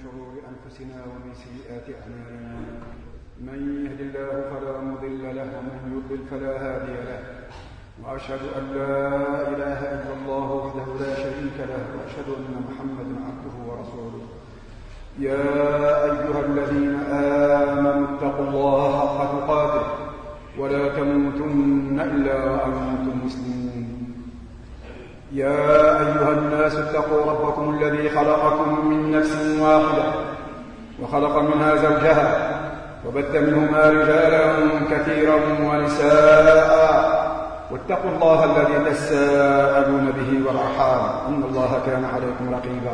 شرور أنفسنا ومن سيئات أعمالنا. من يهد الله فلا مضل له ومن يضلل فلا هادي له، وأشهد أن لا إله إلا الله وحده لا شريك له، وأشهد أن محمدا عبده ورسوله. يا أيها الذين آمنوا اتقوا الله حق تقاته ولا تموتن إلا وأنتم مسلمون. يا أيها الناس اتقوا ربكم الذي خلقكم من نفس واحدة وخلق منها زوجها وبث منهما رجالا كثيرا ونساء، واتقوا الله الذي تساءلون به والأرحام إن الله كان عليكم رقيبا.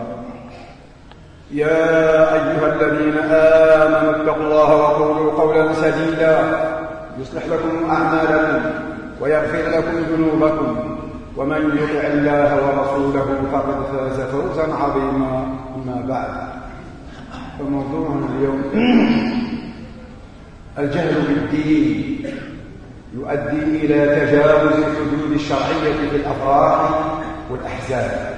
يا أيها الذين آمنوا اتقوا الله وقولوا قولا سديدا يصلح لكم أعمالكم ويغفر لكم ذنوبكم، ومن يطع الله ورسوله فقد فاز فوزا عظيما. أما بعد، فموضوعنا اليوم الجهل بالدين يؤدي إلى تجاوز الحدود الشرعية في الأفراح والأحزاب.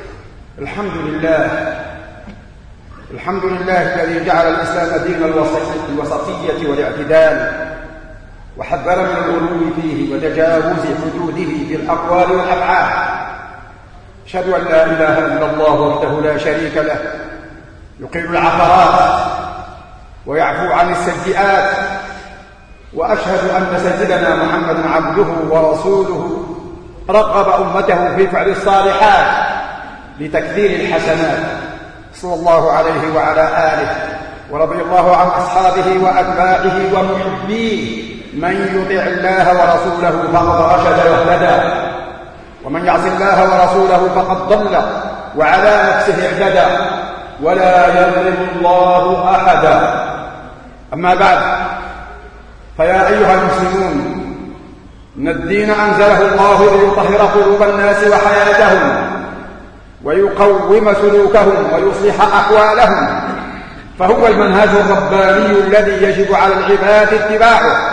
الحمد لله الذي جعل الإسلام دين الوسطية والاعتدال، وحذر من الغلو فيه وتجاوز حدوده في الأقوال والأفعال. أشهد أن لا إله إلا الله وحده لا شريك له، يقيل العثرات ويعفو عن السيئات، وأشهد أن سيدنا محمدا عبده ورسوله رغب أمته في فعل الصالحات لتكثير الحسنات، صلى الله عليه وعلى آله، ورضي الله عن أصحابه وأتباعه ومحبيه. من يطع الله ورسوله فقد رشد واهتدى، ومن يعص الله ورسوله فقد ضل وعلى نفسه اعتدى، ولا يظلم الله أحدا. أما بعد، فيا أيها المسلمون، إن الدين أنزله الله ليطهر قلوب الناس وحياتهم ويقوم سلوكهم ويصلح أحوالهم، فهو المنهج الرباني الذي يجب على العباد اتباعه،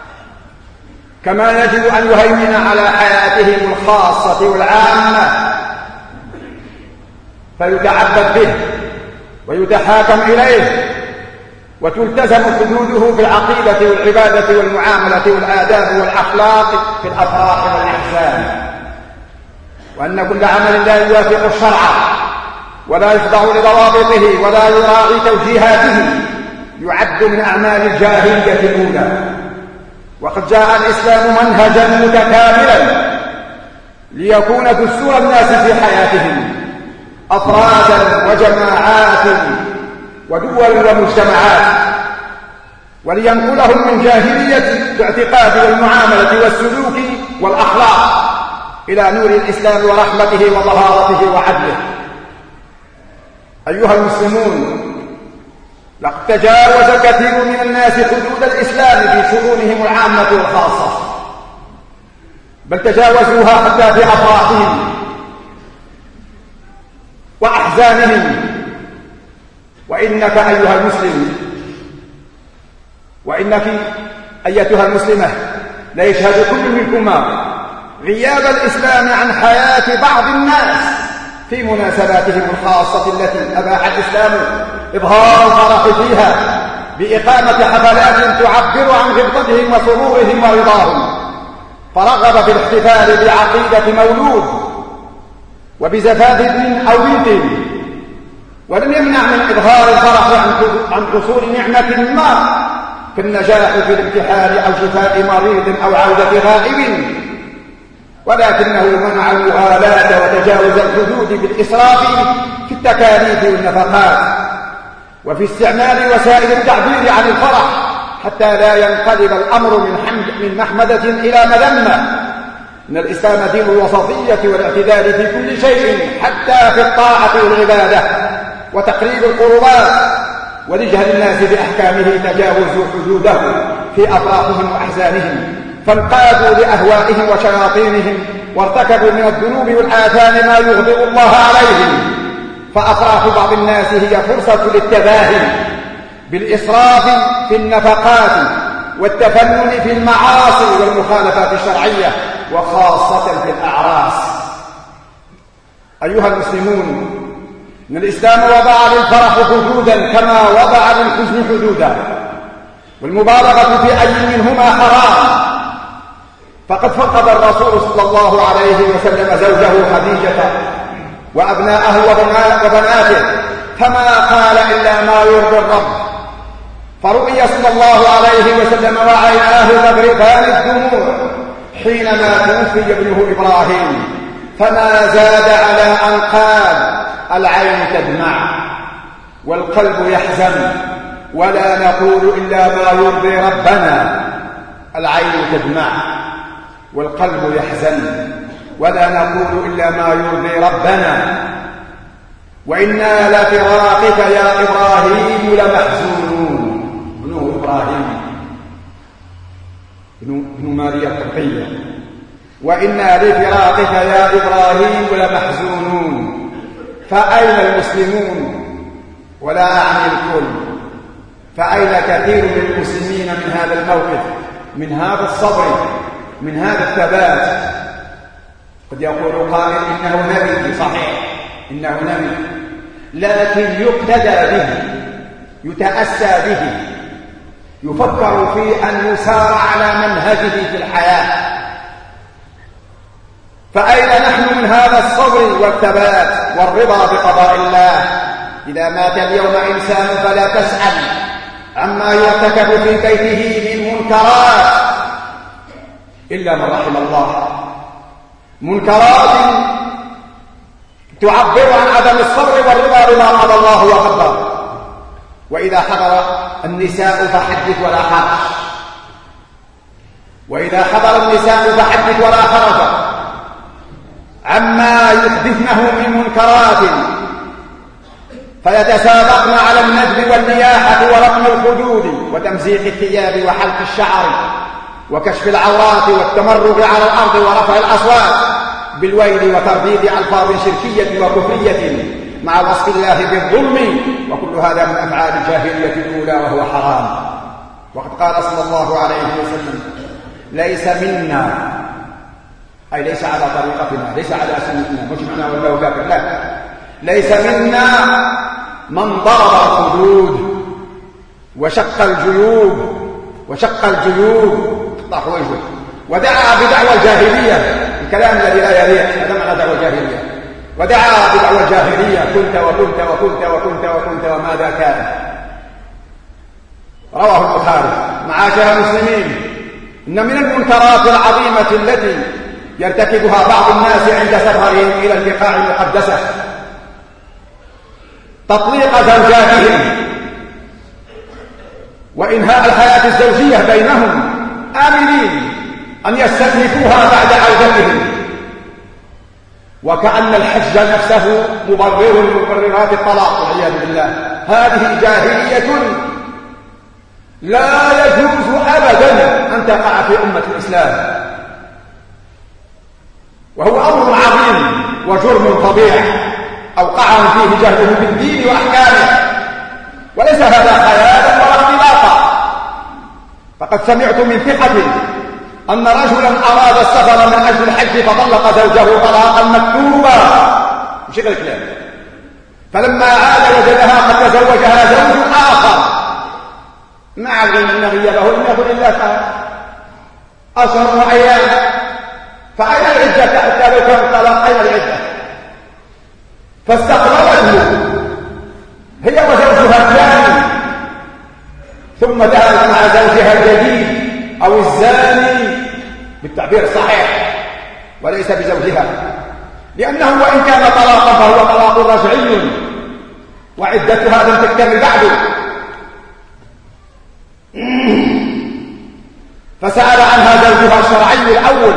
كما يجب أن يهيمن على حياتهم الخاصة والعامة، فيتعبد به ويتحاكم إليه، وتلتزم حدوده في العقيدة والعبادة والمعاملة والآداب والأخلاق في الأفراح والأحزان، وأن كل عمل لا يوافق الشرع ولا يخضع لضوابطه ولا يراعي توجيهاته يعد من أعمال الجاهلية الأولى. وقد جاء الإسلام منهجا متكاملا ليكون دستور الناس في حياتهم، أفرادا وجماعات ودول ومجتمعات، ولينقلهم من جاهلية الاعتقاد والمعاملة والسلوك والأخلاق إلى نور الإسلام ورحمته وطهارته وعدله. أيها المسلمون، لقد تجاوز كثير من الناس حدود الإسلام في شؤونهم العامة والخاصة، بل تجاوزوها حتى في أفراحهم وأحزانهم. وإنك أيها المسلم، وإنك أيتها المسلمة، ليشهد كل منكما غياب الإسلام عن حياة بعض الناس في مناسباتهم الخاصة التي أباح الإسلام إظهار الفرح فيها بإقامة حفلات تعبر عن غبطتهم وسرورهم ورضاهم، فرغب في الاحتفال بعقيدة مولود وبزفاف ابن أو بنت، ولم يمنع من إظهار الفرح عن حصول نعمة ما كالنجاح في الامتحان أو شفاء مريض أو عودة غائب، ولكنه منع المغالاة وتجاوز الحدود بالإسراف في التكاليف والنفقات وفي استعمال وسائل التعبير عن الفرح، حتى لا ينقلب الأمر من محمدة إلى مذمة. إن الإسلام دين الوسطية والاعتدال في كل شيء، حتى في الطاعة والعبادة وتقريب القربات، ولجهل الناس بأحكامه تجاوزوا حدوده في أفراحهم وأحزانهم، فانقادوا لأهوائهم وشياطينهم، وارتكبوا من الذنوب والآثام ما يغضب الله عليهم. فأفراح بعض الناس هي فرصة للتباهي بالإسراف في النفقات والتفنن في المعاصي والمخالفات الشرعية، وخاصة في الأعراس. أيها المسلمون، إن الإسلام وضع للفرح حدودا كما وضع للحزن حدودا، والمبالغة في أي منهما حرام. فقد فقد الرسول صلى الله عليه وسلم زوجه خديجة وأبناءه وبناته، فما قال إلا ما يرضي الرب، فرؤي صلى الله عليه وسلم وعيناه تذرفان الدموع حينما توفي ابنه إبراهيم، فما زاد على أن قال: العين تدمع والقلب يحزن ولا نقول إلا ما يرضي ربنا. العين تدمع والقلب يحزن ولا نقول إلا ما يرضي ربنا، وإنا لفراقك يا إبراهيم لمحزونون. ابنه إبراهيم ابن ماريا القبطية: وإنا لفراقك يا إبراهيم لمحزونون. فأين المسلمون؟ ولا أعني الكل، فأين كثير من المسلمين من هذا الموقف، من هذا الصبر، من هذا الثبات؟ قد يقول قائل: إنه نبي. صحيح، إنه نبي، لكن يقتدى به، يتأسى به، يفكر في أن يسار على منهجه في الحياة. فأين نحن من هذا الصبر والثبات والرضا بقضاء الله؟ إذا مات اليوم إنسان فلا تسأل عما يرتكب في بيته من منكرات إلا من رحم الله، منكرات تعبر عن عدم الصبر والرضا بما قضى الله وقدر. وإذا حضر النساء فحدث ولا حرج، وإذا حضر النساء فحدث ولا حرج عما يحدثنه من منكرات، فيتسابقن على الندب والنياحة ورقم الخدود وتمزيق الثياب وحلق الشعر وكشف العورات والتمرغ على الأرض ورفع الأصوات بالويل وترديد ألفاظ شركية وكفرية مع وصف الله بالظلم، وكل هذا من أفعال الجاهلية الأولى وهو حرام. وقد قال صلى الله عليه وسلم: ليس منا، أي ليس على طريقتنا، ليس على سنتنا، مش معنى والله كافر، لا، ليس منا من ضرب الخدود وشق الجيوب قطع وجهه ودعا بدعوى الجاهلية، الكلام الذي لا يليق، هذا معنى دعوى الجاهلية، ودعا بدعوى الجاهلية: كنت وكنت وكنت وكنت وكنت وماذا كان. رواه البخاري. معاشر المسلمين، إن من المنكرات العظيمة التي يرتكبها بعض الناس عند سفرهم إلى البقاع المقدسة تطليق زوجاتهم وإنهاء الحياة الزوجية بينهم، آمنين أن يستأنفوها بعد عودتهم، وكأن الحج نفسه مبرر من مبررات الطلاق والعياذ بالله. هذه جاهلية لا يجوز أبدا أن تقع في أمة الإسلام، وهو أمر عظيم وجرم فظيع أوقعهم فيه جهلهم بالدين وأحكامه، وليس هذا خيالا ولا اختلاقا. فقد سمعت من ثقة أن رجلا أراد السفر من أجل الحج فطلق زوجه طلاقا مكتوبا، مش غير كلام، فلما عاد وجدها قد تزوجها زوج آخر مع العلم أن غيابه لم يكن إلا أشهر وأيام. فأين العدة حتى لو كان الطلاق؟ أين العدة؟ فاستقبلته هي وزوجها الثاني، ثم ذهبت مع زوجها الجديد أو الزاني بالتعبير الصحيح وليس بزوجها، لأنه وإن كان طلاقا فهو طلاق رجعي وعدتها لم تكتمل بعد. فسأل عنها زوجها الشرعي الأول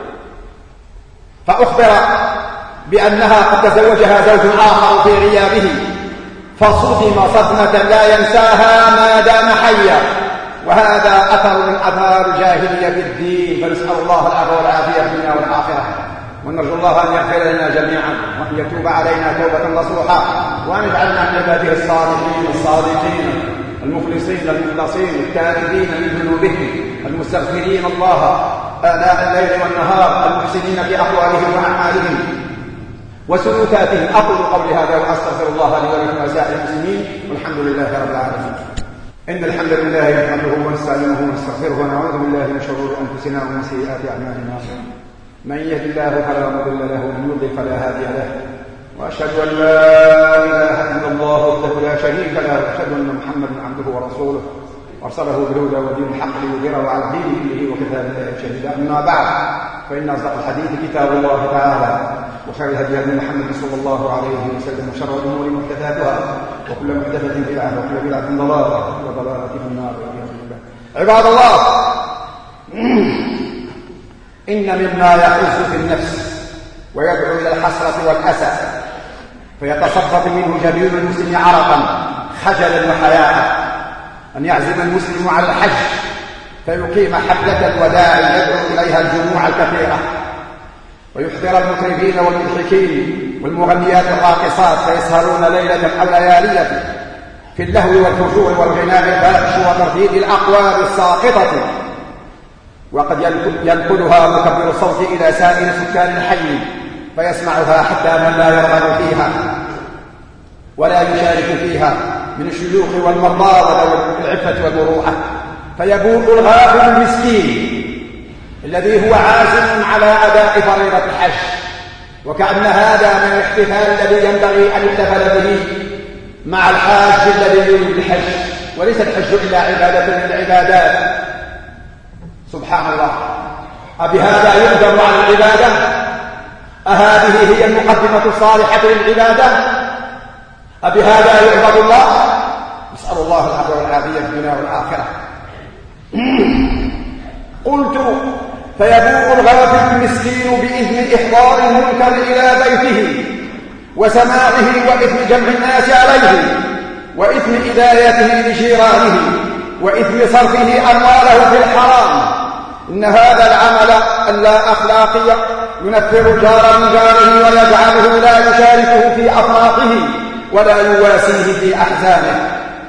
فأخبر بأنها قد تزوجها زوج آخر في غيابه، فصدم صدمة لا ينساها ما دام حيا. وهذا أثر من أثار الجاهلية بالدين، فنسأل الله العفو والعافية في الدنيا والآخرة، ونرجو الله أن يغفر لنا جميعا وأن يتوب علينا توبة نصوحا، وأن يجعلنا من عباده الصالحين الصادقين المخلصين المخلصين التائبين من ذنوبهم المستغفرين الله آلاء الليل والنهار المحسنين بأقوالهم وأعمالهم وسلوكاتهم. أقول قولي هذا وأستغفر الله لي ولكم ولسائر المسلمين، والحمد لله رب العالمين. إن الحمد لله نحمده ونستعينه ونستغفره ونعوذ بالله من شرور أنفسنا ومن سيئات أعمالنا. من يهد الله فلا مضل له ومن يضلل فلا هادي له، وأشهد أن لا إله إلا الله وحده لا شريك له، وأشهد أن محمدا عبده ورسوله أرسله بالهدى ودين الحق ليظهره على الدين كله وكفى بالله شهيدا. أما بعد، فإن أصدق الحديث كتاب الله تعالى، وخير الهدي هدي محمد صلى الله عليه وسلم، وشر الأمور محدثاتها، وكل محدثة بدعة، وكل بدعة ضلالة، وضلالة في النار. عباد الله، إن مما يحز في النفس ويدعو إلى الحسرة والأسى فيتصفف منه جبين المسلم عرقا خجلا وحياء أن يعزم المسلم على الحج فيقيم حفلة الوداع يدعو إليها الجموع الكثيرة، ويحضر المطربين والمضحكين والمغنيات الراقصات فيسهرون ليلة أو ليالية في اللهو والفجور والغناء الفاحش وترديد الأقوال الساقطة، وقد ينقلها مكبر الصوت إلى سائر سكان الحي فيسمعها حتى من لا يرغب فيها ولا يشارك فيها من الشيوخ والمرضى وذوي العفة والمروءة، فيبوء الغافل المسكين الذي هو عازم على أداء فريضة الحج، وكأن هذا من الاحتفال الذي ينبغي أن يحتفل به مع الحاج الذي يريد الحج، وليس الحج إلا عبادة من العبادات. سبحان الله، أبهذا يقدر على العبادة؟ أهذه هي المقدمة الصالحة للعبادة؟ أبهذا يعبد الله؟ نسأل الله العفو والعافية في الدنيا والآخرة. قلت: فيبوء الغافل المسكين بإثم إحضار المنكر إلى بيته وسماعه، وإثم جمع الناس عليه، وإثم إدايته لجيرانه، وإثم صرفه أمواله في الحرام. إن هذا العمل اللا أخلاقي ينفر جار من جاره ويجعله لا يشاركه في أفراحه ولا يواسيه في أحزانه.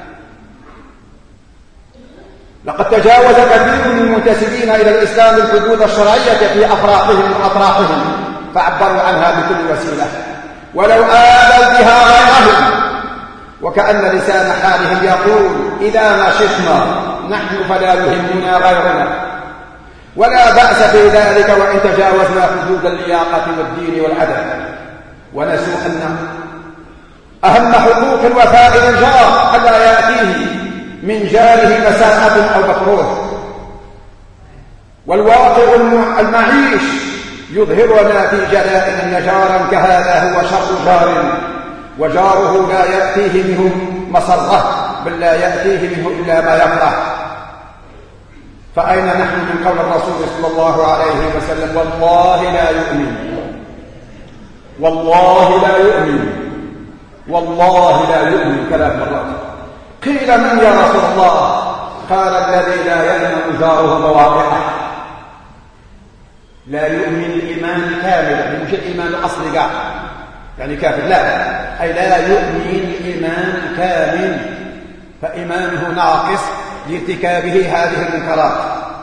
لقد تجاوز كثير من المنتسبين إلى الإسلام الحدود الشرعية في أفراحهم وأطراحهم فعبروا عنها بكل وسيلة ولو آذوا بها غيرهم، وكأن لسان حالهم يقول: إذا نشطنا نحن فلا يهمنا غيرنا، ولا بأس في ذلك وإن تجاوزنا حدود اللياقة والدين والأدب. ونسوا أن أهم حقوق الوفاء للجار ألا يأتيه من جاره مساءة أو مكروه. والواقع المعيش يظهرنا في جلاء أن جارا كهذا هو شر جار، وجاره لا يأتيه منه مسرة، بل لا يأتيه منه إلا ما يكره. فأين نحن من قول الرسول صلى الله عليه وسلم: والله لا يؤمن، والله لا يؤمن، والله لا يؤمن 3 مرات. قيل: من يا رسول الله؟ قال: الذي لا يأمن جاره بواقعه. لا يؤمن الإيمان الكامل، يعني مش الإيمان الأصلي قاع يعني كافر، لا، أي لا يؤمن الإيمان الكامل، فإيمانه ناقص لارتكابه هذه المنكرات.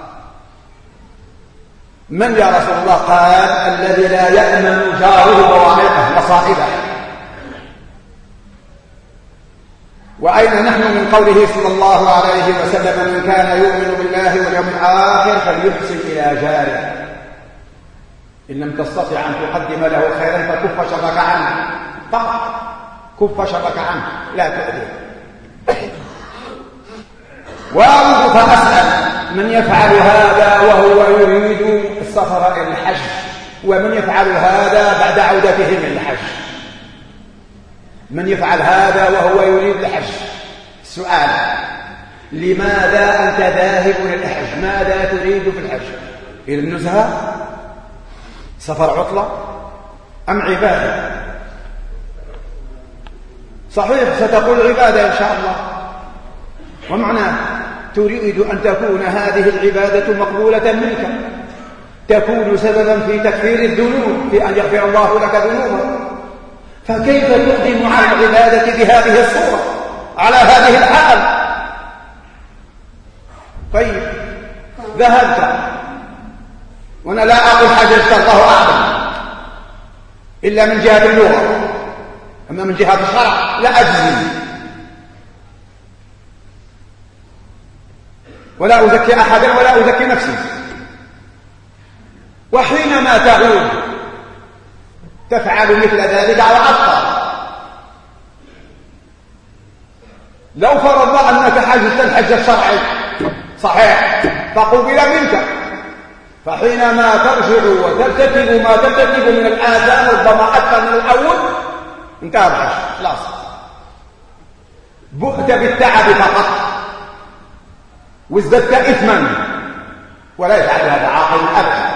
من يا رسول الله؟ قال: الذي لا يأمن جاره بواقعه مصائبه. وأين نحن من قوله صلى الله عليه وسلم: من كان يؤمن بالله واليوم الآخر فليحسن إلى جاره، إن لم تستطع أن تقدم له خيرا فكف شرك عنه، فقط كف شرك عنه، لا تؤذيه. وأعود فأسأل: من يفعل هذا وهو يريد السفر إلى الحج؟ ومن يفعل هذا بعد عودته من الحج؟ من يفعل هذا وهو يريد الحج؟ السؤال: لماذا أنت ذاهب للحج؟ ماذا تريد في الحج؟ إلى النزهة؟ سفر عطلة؟ أم عبادة؟ صحيح ستقول عبادة إن شاء الله، ومعناه تريد أن تكون هذه العبادة مقبولة منك، تكون سببا في تكفير الذنوب، في أن يغفر الله لك ذنوبك. فكيف تقدم على العبادة بهذه الصورة على هذه الحال؟ طيب ذهبت، وأنا لا أقول حججت، الله أعلم، إلا من جهة اللغة، أما من جهة الشرع لا أجزم ولا أزكي أحدا ولا أزكي نفسي. وحينما تعود تفعل مثل ذلك أو أكثر. لو فرضنا أنك حجزت الحج الشرعي صحيح فقبل منك، فحينما ترجع وترتكب ما ترتكب من الآثام ربما أكثر من الأول انتهى الحج خلاص، بؤت بالتعب فقط وازددت إثما، ولا يفعل هذا عاقل أبدا.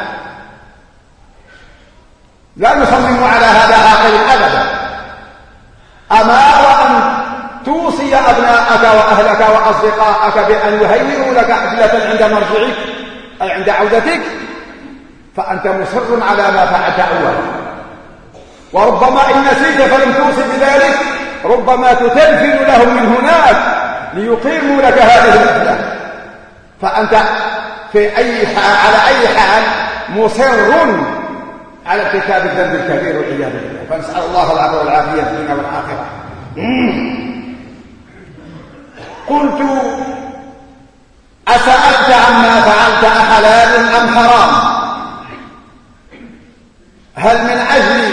لا نصمم على هذا عاقل أبدا. أما وأن توصي أبناءك وأهلك وأصدقائك بأن يهيئوا لك عجلة عند مرجعك أي عند عودتك، فأنت مصر على ما فعلت أولا. وربما إن نسيت فلم توصي بذلك ربما تتلفن لهم من هناك ليقيموا لك هذه العجلة، فأنت في أي حال على أي حال مصر على ارتكاب الذنب الكبير والعياذ بالله. فنسأل الله العفو والعافية في الدنيا والآخرة. قلت أسألت عما فعلت أحلال أم حرام؟ هل من أجل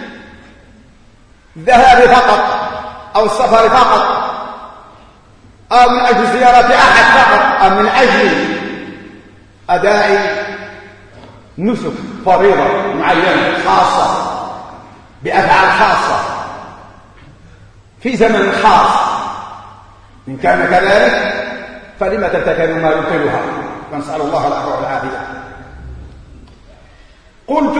الذهاب فقط أو السفر فقط أو من أجل زيارة أحد فقط أم من أجل أداء نسك فريضة معينة خاصة بأفعال خاصة في زمن خاص؟ إن كان كذلك فلما ترتكب ما يبطلها؟ ونسأل الله العفو والعافية. قلت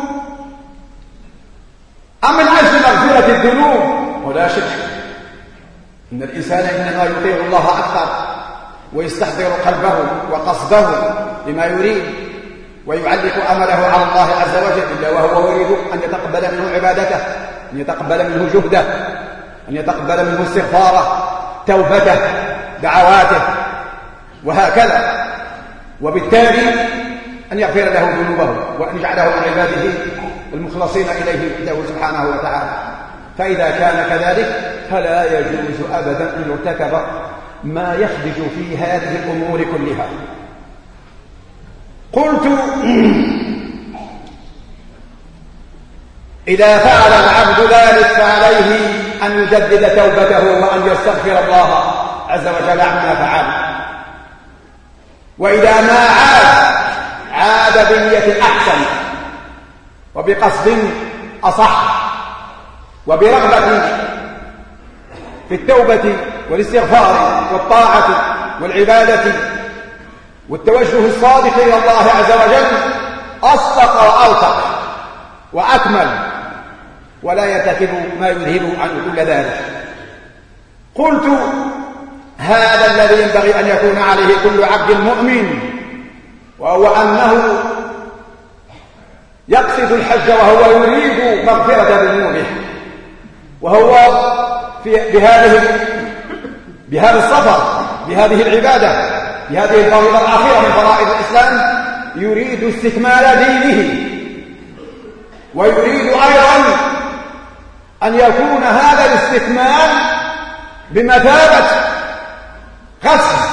أم من أجل مغفرة الذنوب؟ ولا شك إن الإنسان إنما يطيع الله أكثر ويستحضر قلبه وقصده لما يريد ويعلق أمله على الله عز وجل إلا وهو يريد أن يتقبل منه عبادته، أن يتقبل منه جهده، أن يتقبل منه استغفاره، توبته، دعواته، وهكذا. وبالتالي أن يغفر له ذنوبه وأن يجعله من عباده المخلصين إليه وحده سبحانه وتعالى. فإذا كان كذلك فلا يجوز أبدا أن يرتكب ما يخرج في هذه الأمور كلها. قلت إذا فعل العبد ذلك فعليه أن يجدد توبته وأن يستغفر الله عز وجل عما فعل. وإذا ما عاد بنية أحسن وبقصد أصح وبرغبة في التوبة والاستغفار والطاعة والعبادة والتوجه الصادق إلى الله عز وجل أصدق وأوثق وأكمل، ولا يرتكب ما يذهب عنه كل ذلك. قلت هذا الذي ينبغي أن يكون عليه كل عبد مؤمن، وهو أنه يقصد الحج وهو يريد مغفرة ذنوبه، وهو بهذا السفر بهذه العبادة بهذه الفريضة الأخيرة من فرائض الإسلام يريد استكمال دينه، ويريد أيضا أن يكون هذا الاستكمال بمثابة غسل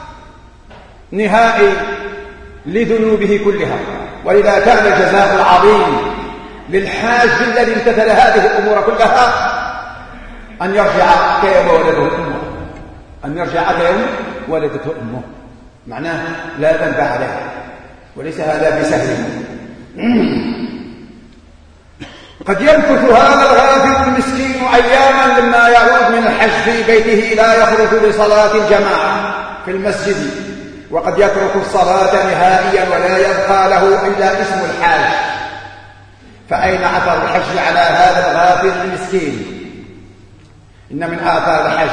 نهائي لذنوبه كلها. ولذا كان الجزاء العظيم للحاج الذي امتثل هذه الأمور كلها أن يرجع كيوم ولده أمه، أن يرجع كيوم ولدته أمه، معناه لا ذنب عليه، وليس هذا بسهل. قد يمكث هذا الغافل المسكين أياما لما يعود من الحج في بيته لا يخرج لصلاة الجماعة في المسجد، وقد يترك الصلاة نهائيا ولا يبقى له إلا اسم الحاج. فأين أثر الحج على هذا الغافل المسكين؟ إن من آثار الحج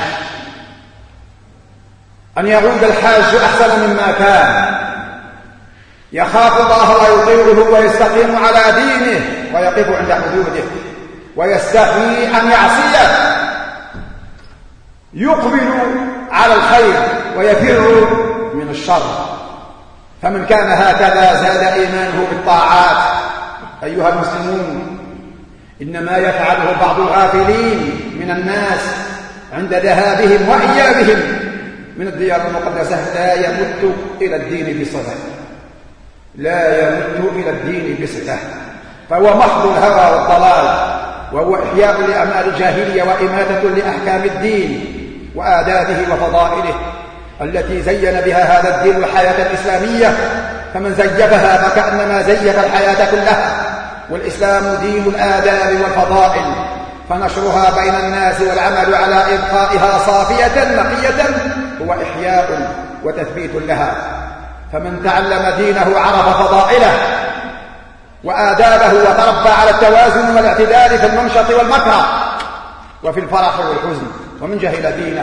أن يعود الحاج أحسن مما كان، يخاف الله ويطيعه ويستقيم على دينه ويقف عند حدوده ويستحيي أن يعصيه، يقبل على الخير ويفر من الشر. فمن كان هكذا زاد إيمانه بالطاعات. أيها المسلمون، إنما يفعله بعض الغافلين من الناس عند ذهابهم وإيابهم من الديار المقدسة لا يمت إلى الدين بصلة، لا يمت إلى الدين بصلة، فهو محض الهوى والضلال، وهو إحياء لأعمال الجاهلية وإماتة لأحكام الدين وآدابه وفضائله التي زين بها هذا الدين الحياة الإسلامية. فمن زيفها فكأنما زيف الحياة كلها. والإسلام دين الآداب والفضائل، فنشرها بين الناس والعمل على إبقائها صافية نقية هو إحياء وتثبيت لها. فمن تعلم دينه عرف فضائله وآدابه وتربى على التوازن والاعتدال في المنشط والمكره وفي الفرح والحزن. ومن جهل دينه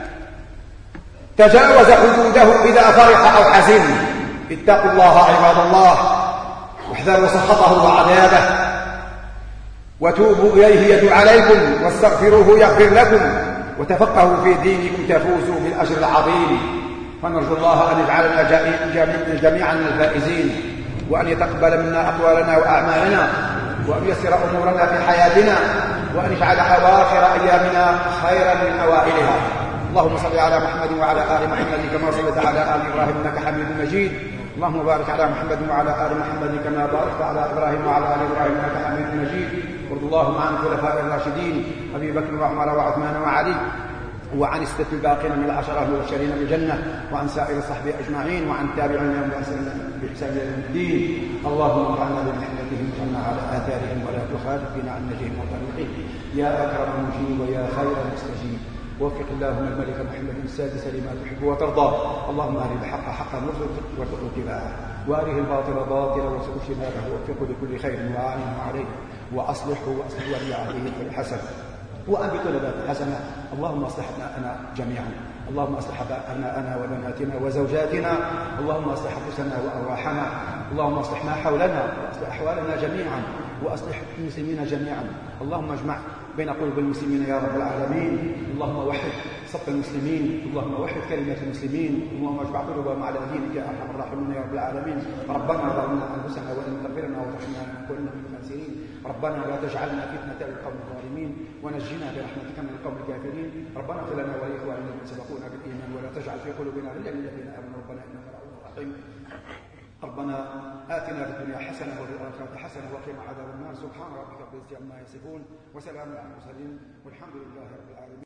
تجاوز حدوده إذا فرح أو حزن. اتقوا الله عباد الله، واحذروا سخطه وعذابه، وتوبوا إليه يتوب عليكم، واستغفروه يغفر لكم، وتفقهوا في دينكم تفوزوا بالأجر العظيم. فنرجو الله أن يجعلنا جميعا من الفائزين، وأن يتقبل منا أقوالنا وأعمالنا، وأن ييسر أمورنا في حياتنا، وأن يجعل أواخر أيامنا خيرا من أوائلها. اللهم صل على محمد وعلى آل محمد كما صليت على آل إبراهيم إنك حميد مجيد. اللهم بارك على محمد وعلى آل محمد كما باركت على إبراهيم وعلى آل إبراهيم إنك حميد مجيد. وارض اللهم عن الخلفاء الراشدين أبي بكر وعمر وعثمان وعلي، وعن الستة الباقين من العشرة المبشرين بالجنة، وعن سائر الصحب أجمعين، وعن تابعين بإحسان إلى يوم الدين. اللهم ارحمنا بمحنتهم وجعلنا على آثارهم ولا تخالف بنا عن نهجهم وطريقهم يا أكرم المجيب ويا خير المستجيب. وفق اللهم الملك محمد السادس لما تحب وترضى. اللهم أرنا الحق حقا وارزق اتباعه، وأره الباطل باطلا وارزق اجتنابه، ووفقه لكل خير وأعانه عليه، وأصلحه وأصلح ولي عليه الحسن، وأنبت نبات حسنة. اللهم اصلح أبناءنا جميعا، اللهم اصلح أبناءنا وبناتنا وزوجاتنا، اللهم اصلح أنفسنا وأرواحنا، اللهم اصلح ما حولنا، واصلح أحوالنا جميعا، وأصلح المسلمين جميعا. اللهم اجمع بين قلوب المسلمين يا رب العالمين. اللهم وحد صف المسلمين، اللهم وحد كلمة المسلمين، اللهم اجمع قلوبهم على دينك يا أرحم الراحمين يا رب العالمين. ربنا ظلمنا أنفسنا وإن لم تغفر لنا وترحمنا لنكونن من الخاسرين. ربنا لا تجعلنا فتنة للقوم الظالمين، ونجنا برحمتك من القوم الكافرين. ربنا اغفر لنا ولإخواننا الذين سبقونا بالإيمان، ولا تجعل في قلوبنا غلا للذين آمنوا ربنا إنك رؤوف رحيم. ربنا آتنا في الدنيا حسنة وفي الآخرة حسنة وقنا عذاب النار. سبحان ربك رب العزة عما يصفون، وسلام على المرسلين، والحمد لله رب العالمين.